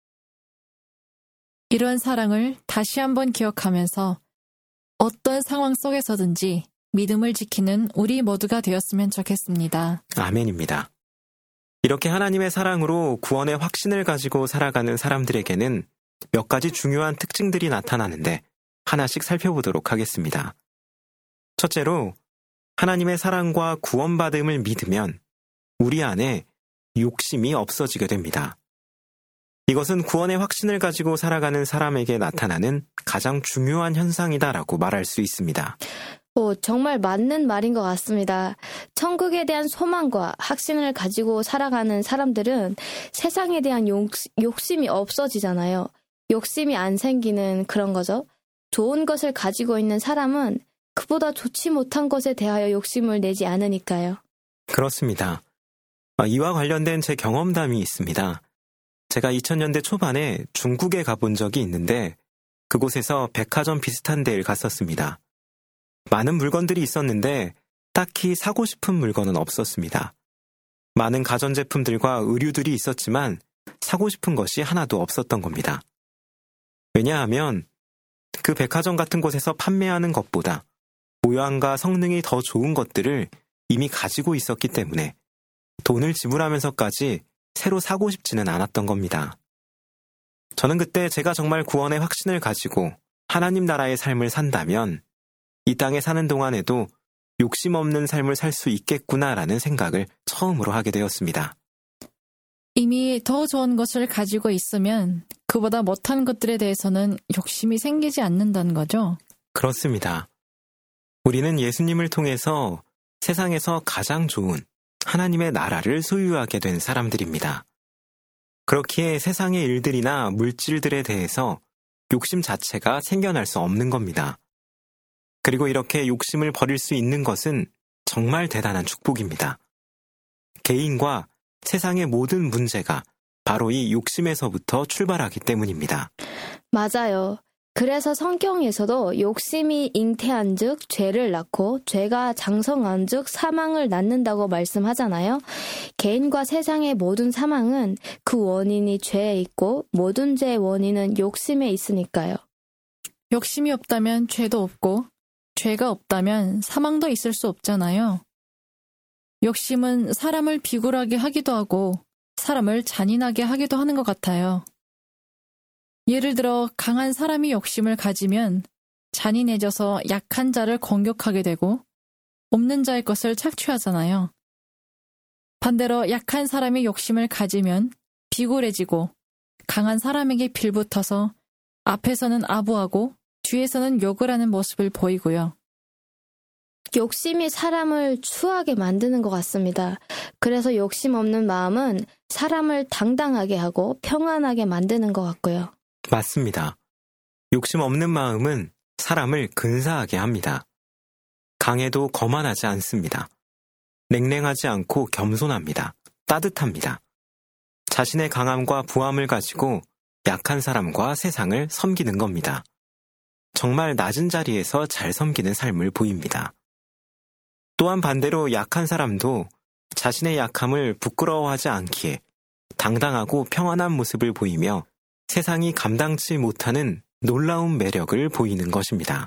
이런 사랑을 다시 한번 기억하면서 어떤 상황 속에서든지 믿음을 지키는 우리 모두가 되었으면 좋겠습니다. 아멘입니다. 이렇게 하나님의 사랑으로 구원의 확신을 가지고 살아가는 사람들에게는 몇 가지 중요한 특징들이 나타나는데 하나씩 살펴보도록 하겠습니다. 첫째로, 하나님의 사랑과 구원받음을 믿으면 우리 안에 욕심이 없어지게 됩니다. 이것은 구원의 확신을 가지고 살아가는 사람에게 나타나는 가장 중요한 현상이다라고 말할 수 있습니다. 오, 정말 맞는 말인 것 같습니다. 천국에 대한 소망과 확신을 가지고 살아가는 사람들은 세상에 대한 욕, 욕심이 없어지잖아요. 욕심이 안 생기는 그런 거죠. 좋은 것을 가지고 있는 사람은 그보다 좋지 못한 것에 대하여 욕심을 내지 않으니까요. 그렇습니다. 이와 관련된 제 경험담이 있습니다. 제가 이천 년대 초반에 중국에 가본 적이 있는데 그곳에서 백화점 비슷한 데를 갔었습니다. 많은 물건들이 있었는데 딱히 사고 싶은 물건은 없었습니다. 많은 가전제품들과 의류들이 있었지만 사고 싶은 것이 하나도 없었던 겁니다. 왜냐하면 그 백화점 같은 곳에서 판매하는 것보다 모양과 성능이 더 좋은 것들을 이미 가지고 있었기 때문에 돈을 지불하면서까지 새로 사고 싶지는 않았던 겁니다. 저는 그때 제가 정말 구원의 확신을 가지고 하나님 나라의 삶을 산다면 이 땅에 사는 동안에도 욕심 없는 삶을 살 수 있겠구나라는 생각을 처음으로 하게 되었습니다. 이미 더 좋은 것을 가지고 있으면 그보다 못한 것들에 대해서는 욕심이 생기지 않는다는 거죠? 그렇습니다. 우리는 예수님을 통해서 세상에서 가장 좋은 하나님의 나라를 소유하게 된 사람들입니다. 그렇기에 세상의 일들이나 물질들에 대해서 욕심 자체가 생겨날 수 없는 겁니다. 그리고 이렇게 욕심을 버릴 수 있는 것은 정말 대단한 축복입니다. 개인과 세상의 모든 문제가 바로 이 욕심에서부터 출발하기 때문입니다. 맞아요. 그래서 성경에서도 욕심이 잉태한 즉 죄를 낳고 죄가 장성한 즉 사망을 낳는다고 말씀하잖아요. 개인과 세상의 모든 사망은 그 원인이 죄에 있고 모든 죄의 원인은 욕심에 있으니까요. 욕심이 없다면 죄도 없고 죄가 없다면 사망도 있을 수 없잖아요. 욕심은 사람을 비굴하게 하기도 하고 사람을 잔인하게 하기도 하는 것 같아요. 예를 들어 강한 사람이 욕심을 가지면 잔인해져서 약한 자를 공격하게 되고 없는 자의 것을 착취하잖아요. 반대로 약한 사람이 욕심을 가지면 비굴해지고 강한 사람에게 빌붙어서 앞에서는 아부하고 뒤에서는 욕을 하는 모습을 보이고요. 욕심이 사람을 추하게 만드는 것 같습니다. 그래서 욕심 없는 마음은 사람을 당당하게 하고 평안하게 만드는 것 같고요. 맞습니다. 욕심 없는 마음은 사람을 근사하게 합니다. 강해도 거만하지 않습니다. 냉랭하지 않고 겸손합니다. 따뜻합니다. 자신의 강함과 부함을 가지고 약한 사람과 세상을 섬기는 겁니다. 정말 낮은 자리에서 잘 섬기는 삶을 보입니다. 또한 반대로 약한 사람도 자신의 약함을 부끄러워하지 않기에 당당하고 평안한 모습을 보이며 세상이 감당치 못하는 놀라운 매력을 보이는 것입니다.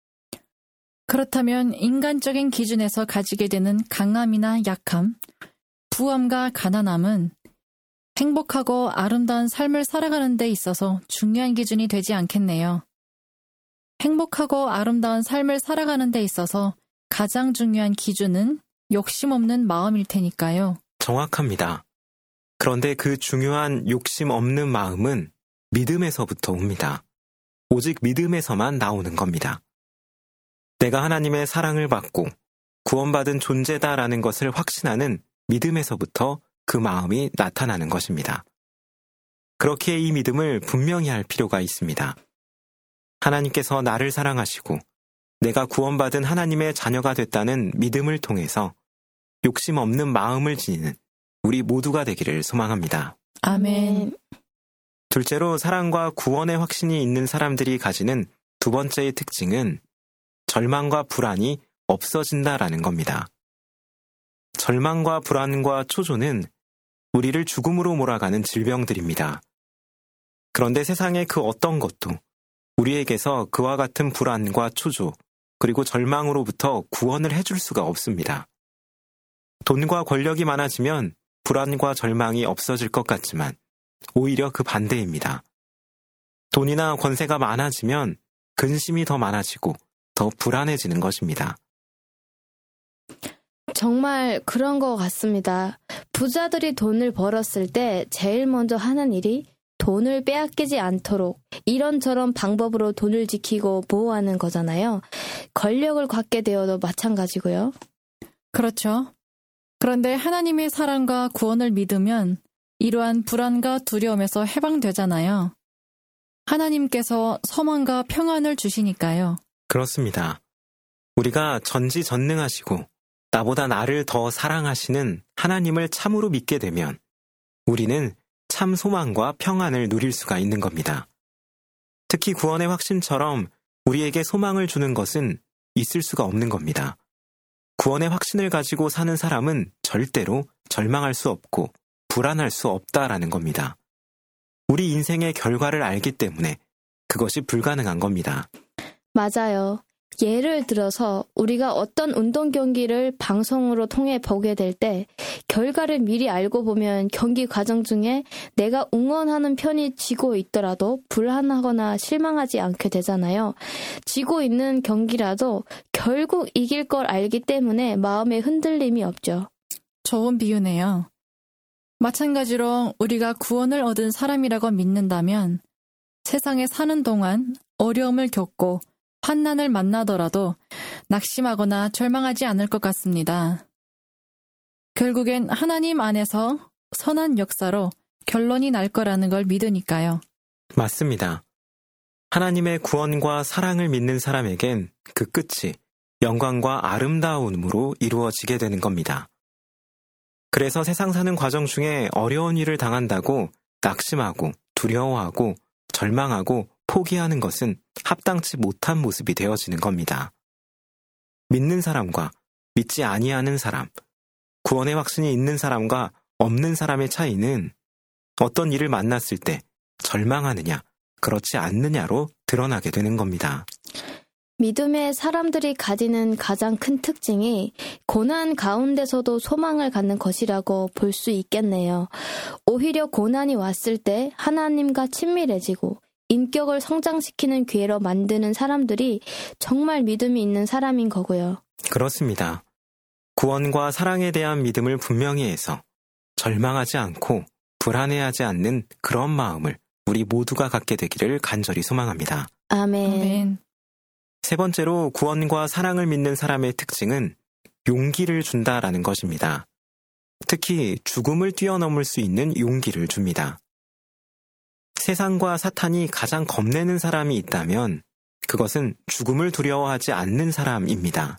그렇다면 인간적인 기준에서 가지게 되는 강함이나 약함, 부함과 가난함은 행복하고 아름다운 삶을 살아가는 데 있어서 중요한 기준이 되지 않겠네요. 행복하고 아름다운 삶을 살아가는 데 있어서 가장 중요한 기준은 욕심 없는 마음일 테니까요. 정확합니다. 그런데 그 중요한 욕심 없는 마음은 믿음에서부터 옵니다. 오직 믿음에서만 나오는 겁니다. 내가 하나님의 사랑을 받고 구원받은 존재다라는 것을 확신하는 믿음에서부터 그 마음이 나타나는 것입니다. 그렇기에 이 믿음을 분명히 할 필요가 있습니다. 하나님께서 나를 사랑하시고 내가 구원받은 하나님의 자녀가 됐다는 믿음을 통해서 욕심 없는 마음을 지니는 우리 모두가 되기를 소망합니다. 아멘. 둘째로 사랑과 구원의 확신이 있는 사람들이 가지는 두 번째의 특징은 절망과 불안이 없어진다라는 겁니다. 절망과 불안과 초조는 우리를 죽음으로 몰아가는 질병들입니다. 그런데 세상의 그 어떤 것도 우리에게서 그와 같은 불안과 초조, 그리고 절망으로부터 구원을 해줄 수가 없습니다. 돈과 권력이 많아지면 불안과 절망이 없어질 것 같지만 오히려 그 반대입니다. 돈이나 권세가 많아지면 근심이 더 많아지고 더 불안해지는 것입니다. 정말 그런 것 같습니다. 부자들이 돈을 벌었을 때 제일 먼저 하는 일이 돈을 빼앗기지 않도록 이런저런 방법으로 돈을 지키고 보호하는 거잖아요. 권력을 갖게 되어도 마찬가지고요. 그렇죠. 그런데 하나님의 사랑과 구원을 믿으면 이러한 불안과 두려움에서 해방되잖아요. 하나님께서 소망과 평안을 주시니까요. 그렇습니다. 우리가 전지전능하시고 나보다 나를 더 사랑하시는 하나님을 참으로 믿게 되면 우리는 참 소망과 평안을 누릴 수가 있는 겁니다. 특히 구원의 확신처럼 우리에게 소망을 주는 것은 있을 수가 없는 겁니다. 구원의 확신을 가지고 사는 사람은 절대로 절망할 수 없고 불안할 수 없다라는 겁니다. 우리 인생의 결과를 알기 때문에 그것이 불가능한 겁니다. 맞아요. 예를 들어서 우리가 어떤 운동 경기를 방송으로 통해 보게 될 때 결과를 미리 알고 보면 경기 과정 중에 내가 응원하는 편이 지고 있더라도 불안하거나 실망하지 않게 되잖아요. 지고 있는 경기라도 결국 이길 걸 알기 때문에 마음에 흔들림이 없죠. 좋은 비유네요. 마찬가지로 우리가 구원을 얻은 사람이라고 믿는다면 세상에 사는 동안 어려움을 겪고 환난을 만나더라도 낙심하거나 절망하지 않을 것 같습니다. 결국엔 하나님 안에서 선한 역사로 결론이 날 거라는 걸 믿으니까요. 맞습니다. 하나님의 구원과 사랑을 믿는 사람에겐 그 끝이 영광과 아름다움으로 이루어지게 되는 겁니다. 그래서 세상 사는 과정 중에 어려운 일을 당한다고 낙심하고 두려워하고 절망하고 포기하는 것은 합당치 못한 모습이 되어지는 겁니다. 믿는 사람과 믿지 아니하는 사람, 구원의 확신이 있는 사람과 없는 사람의 차이는 어떤 일을 만났을 때 절망하느냐, 그렇지 않느냐로 드러나게 되는 겁니다. 믿음의 사람들이 가지는 가장 큰 특징이 고난 가운데서도 소망을 갖는 것이라고 볼 수 있겠네요. 오히려 고난이 왔을 때 하나님과 친밀해지고 인격을 성장시키는 기회로 만드는 사람들이 정말 믿음이 있는 사람인 거고요. 그렇습니다. 구원과 사랑에 대한 믿음을 분명히 해서 절망하지 않고 불안해하지 않는 그런 마음을 우리 모두가 갖게 되기를 간절히 소망합니다. 아멘. 아멘. 세 번째로 구원과 사랑을 믿는 사람의 특징은 용기를 준다라는 것입니다. 특히 죽음을 뛰어넘을 수 있는 용기를 줍니다. 세상과 사탄이 가장 겁내는 사람이 있다면 그것은 죽음을 두려워하지 않는 사람입니다.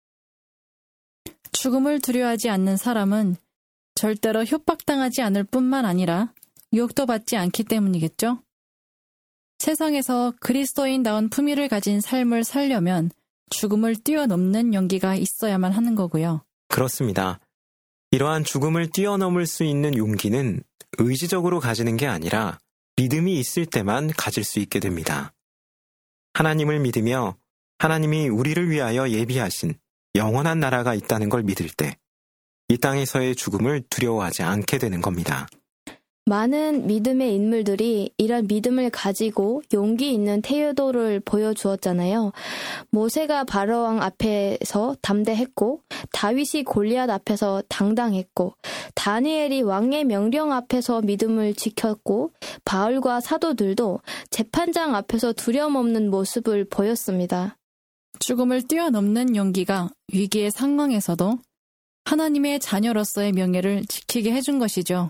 죽음을 두려워하지 않는 사람은 절대로 협박당하지 않을 뿐만 아니라 유혹도 받지 않기 때문이겠죠? 세상에서 그리스도인다운 품위를 가진 삶을 살려면 죽음을 뛰어넘는 용기가 있어야만 하는 거고요. 그렇습니다. 이러한 죽음을 뛰어넘을 수 있는 용기는 의지적으로 가지는 게 아니라 믿음이 있을 때만 가질 수 있게 됩니다. 하나님을 믿으며 하나님이 우리를 위하여 예비하신 영원한 나라가 있다는 걸 믿을 때 이 땅에서의 죽음을 두려워하지 않게 되는 겁니다. 많은 믿음의 인물들이 이런 믿음을 가지고 용기 있는 태도를 보여주었잖아요. 모세가 바로왕 앞에서 담대했고 다윗이 골리앗 앞에서 당당했고 다니엘이 왕의 명령 앞에서 믿음을 지켰고 바울과 사도들도 재판장 앞에서 두려움 없는 모습을 보였습니다. 죽음을 뛰어넘는 용기가 위기의 상황에서도 하나님의 자녀로서의 명예를 지키게 해준 것이죠.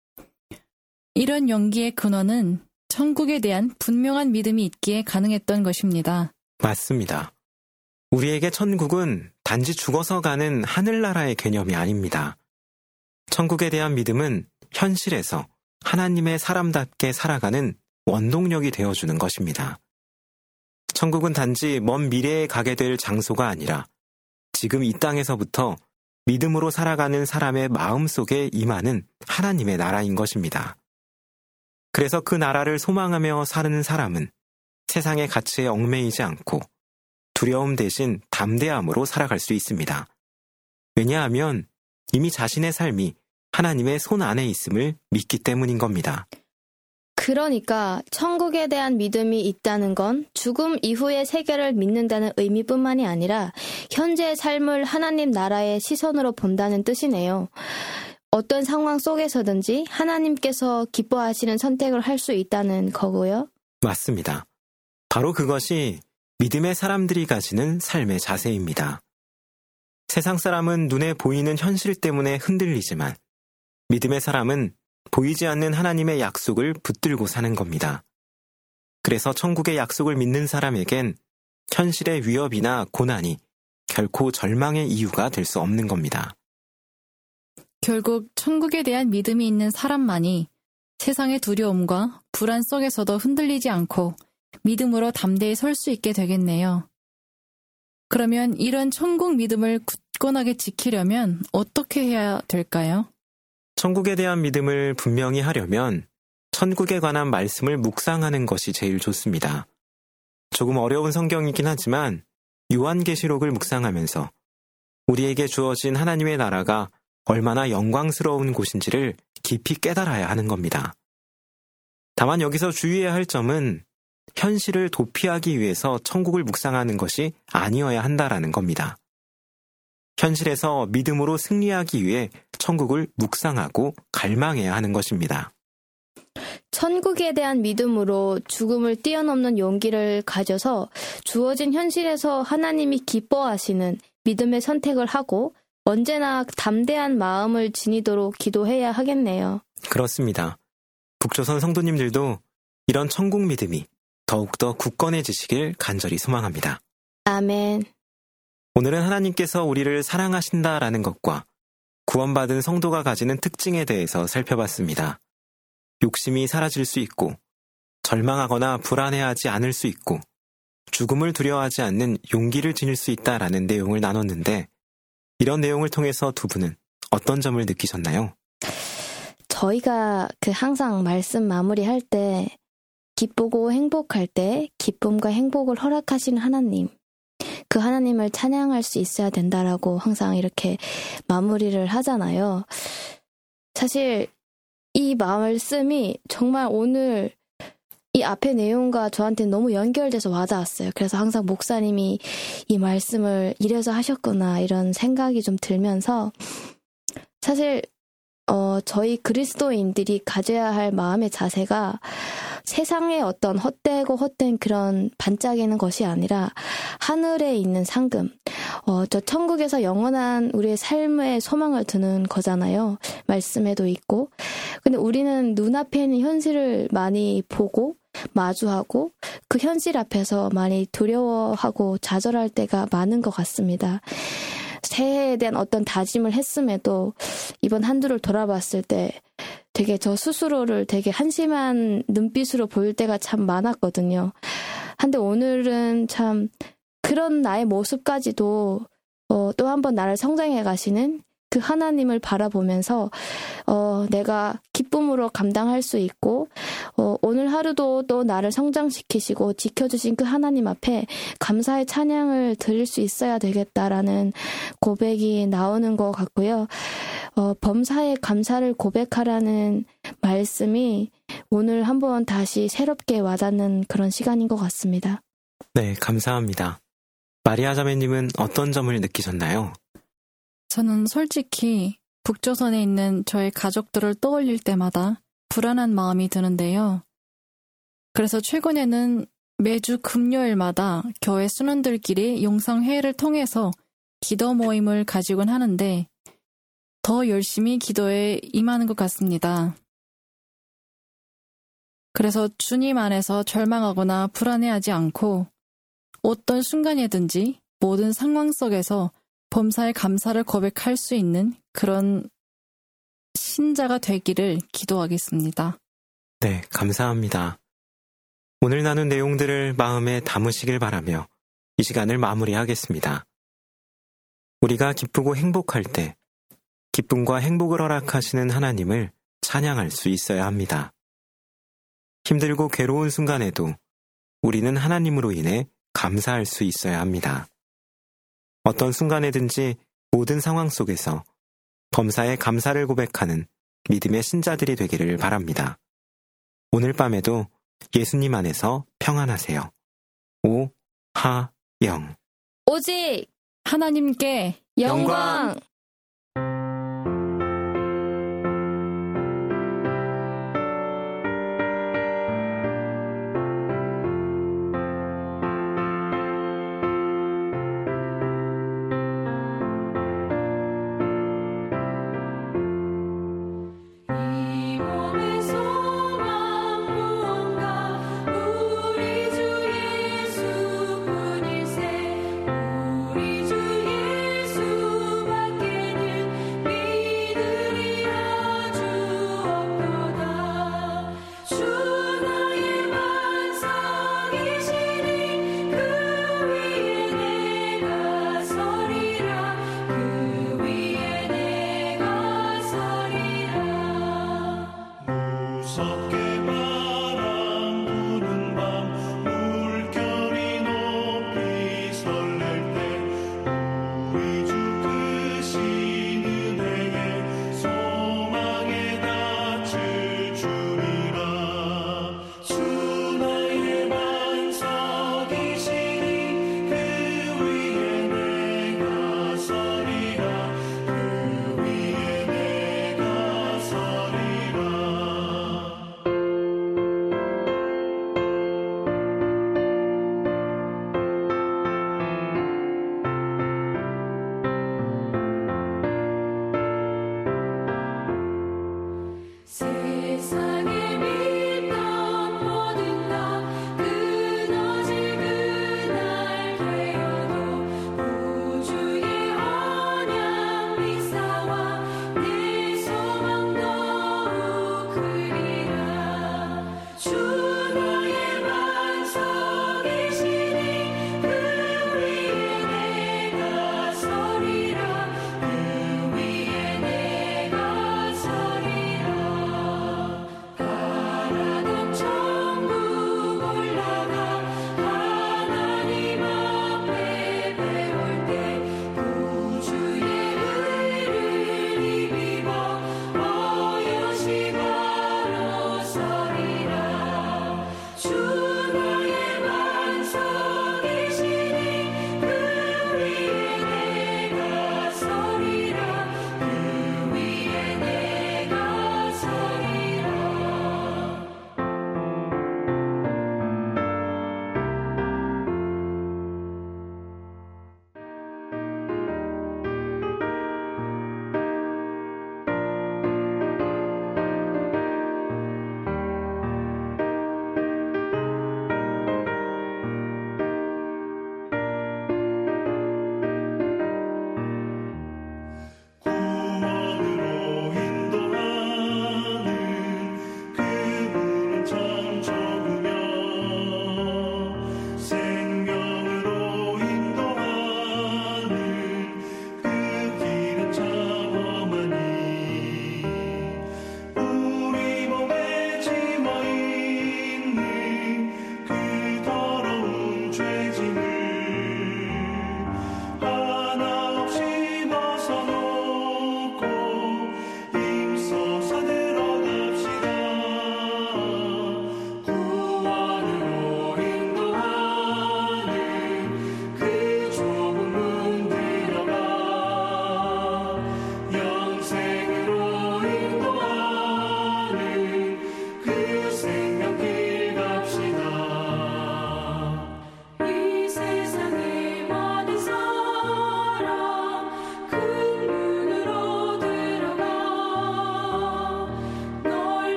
이런 용기의 근원은 천국에 대한 분명한 믿음이 있기에 가능했던 것입니다. 맞습니다. 우리에게 천국은 단지 죽어서 가는 하늘나라의 개념이 아닙니다. 천국에 대한 믿음은 현실에서 하나님의 사람답게 살아가는 원동력이 되어주는 것입니다. 천국은 단지 먼 미래에 가게 될 장소가 아니라 지금 이 땅에서부터 믿음으로 살아가는 사람의 마음속에 임하는 하나님의 나라인 것입니다. 그래서 그 나라를 소망하며 사는 사람은 세상의 가치에 얽매이지 않고 두려움 대신 담대함으로 살아갈 수 있습니다. 왜냐하면 이미 자신의 삶이 하나님의 손 안에 있음을 믿기 때문인 겁니다. 그러니까 천국에 대한 믿음이 있다는 건 죽음 이후의 세계를 믿는다는 의미뿐만이 아니라 현재의 삶을 하나님 나라의 시선으로 본다는 뜻이네요. 어떤 상황 속에서든지 하나님께서 기뻐하시는 선택을 할 수 있다는 거고요. 맞습니다. 바로 그것이 믿음의 사람들이 가지는 삶의 자세입니다. 세상 사람은 눈에 보이는 현실 때문에 흔들리지만 믿음의 사람은 보이지 않는 하나님의 약속을 붙들고 사는 겁니다. 그래서 천국의 약속을 믿는 사람에겐 현실의 위협이나 고난이 결코 절망의 이유가 될 수 없는 겁니다. 결국 천국에 대한 믿음이 있는 사람만이 세상의 두려움과 불안 속에서도 흔들리지 않고 믿음으로 담대히 설 수 있게 되겠네요. 그러면 이런 천국 믿음을 굳건하게 지키려면 어떻게 해야 될까요? 천국에 대한 믿음을 분명히 하려면 천국에 관한 말씀을 묵상하는 것이 제일 좋습니다. 조금 어려운 성경이긴 하지만 요한계시록을 묵상하면서 우리에게 주어진 하나님의 나라가 얼마나 영광스러운 곳인지를 깊이 깨달아야 하는 겁니다. 다만 여기서 주의해야 할 점은 현실을 도피하기 위해서 천국을 묵상하는 것이 아니어야 한다라는 겁니다. 현실에서 믿음으로 승리하기 위해 천국을 묵상하고 갈망해야 하는 것입니다. 천국에 대한 믿음으로 죽음을 뛰어넘는 용기를 가져서 주어진 현실에서 하나님이 기뻐하시는 믿음의 선택을 하고 언제나 담대한 마음을 지니도록 기도해야 하겠네요. 그렇습니다. 북조선 성도님들도 이런 천국 믿음이 더욱더 굳건해지시길 간절히 소망합니다. 아멘. 오늘은 하나님께서 우리를 사랑하신다라는 것과 구원받은 성도가 가지는 특징에 대해서 살펴봤습니다. 욕심이 사라질 수 있고 절망하거나 불안해하지 않을 수 있고 죽음을 두려워하지 않는 용기를 지닐 수 있다라는 내용을 나눴는데 이런 내용을 통해서 두 분은 어떤 점을 느끼셨나요? 저희가 그 항상 말씀 마무리할 때 기쁘고 행복할 때 기쁨과 행복을 허락하시는 하나님, 그 하나님을 찬양할 수 있어야 된다라고 항상 이렇게 마무리를 하잖아요. 사실 이 말씀이 정말 오늘 이 앞의 내용과 저한테 너무 연결돼서 와닿았어요. 그래서 항상 목사님이 이 말씀을 이래서 하셨구나 이런 생각이 좀 들면서 사실 어, 저희 그리스도인들이 가져야 할 마음의 자세가 세상의 어떤 헛되고 헛된 그런 반짝이는 것이 아니라 하늘에 있는 상금, 어, 저 천국에서 영원한 우리의 삶의 소망을 두는 거잖아요. 말씀에도 있고. 근데 우리는 눈앞에 있는 현실을 많이 보고 마주하고 그 현실 앞에서 많이 두려워하고 좌절할 때가 많은 것 같습니다. 새해에 대한 어떤 다짐을 했음에도 이번 한 주를 돌아봤을 때 되게 저 스스로를 되게 한심한 눈빛으로 보일 때가 참 많았거든요. 한데 오늘은 참 그런 나의 모습까지도 어, 또 한 번 나를 성장해 가시는 그 하나님을 바라보면서 어, 내가 기쁨으로 감당할 수 있고 어, 오늘 하루도 또 나를 성장시키시고 지켜주신 그 하나님 앞에 감사의 찬양을 드릴 수 있어야 되겠다라는 고백이 나오는 것 같고요. 어, 범사에 감사를 고백하라는 말씀이 오늘 한번 다시 새롭게 와닿는 그런 시간인 것 같습니다. 네, 감사합니다. 마리아 자매님은 어떤 점을 느끼셨나요? 저는 솔직히 북조선에 있는 저의 가족들을 떠올릴 때마다 불안한 마음이 드는데요. 그래서 최근에는 매주 금요일마다 교회 순원들끼리 용성회의를 통해서 기도 모임을 가지곤 하는데 더 열심히 기도에 임하는 것 같습니다. 그래서 주님 안에서 절망하거나 불안해하지 않고 어떤 순간이든지 모든 상황 속에서 범사의 감사를 고백할 수 있는 그런 신자가 되기를 기도하겠습니다. 네, 감사합니다. 오늘 나눈 내용들을 마음에 담으시길 바라며 이 시간을 마무리하겠습니다. 우리가 기쁘고 행복할 때 기쁨과 행복을 허락하시는 하나님을 찬양할 수 있어야 합니다. 힘들고 괴로운 순간에도 우리는 하나님으로 인해 감사할 수 있어야 합니다. 어떤 순간에든지 모든 상황 속에서 범사에 감사를 고백하는 믿음의 신자들이 되기를 바랍니다. 오늘 밤에도 예수님 안에서 평안하세요. 오하영. 오직 하나님께 영광. 우리 주 예수뿐일세 우리 주 예수밖에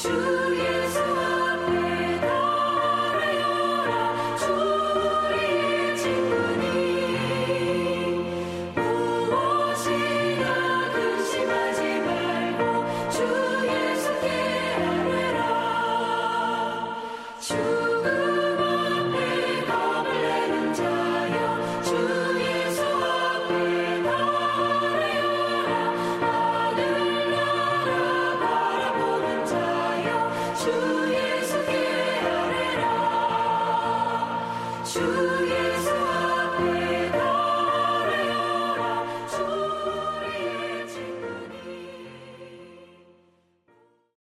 주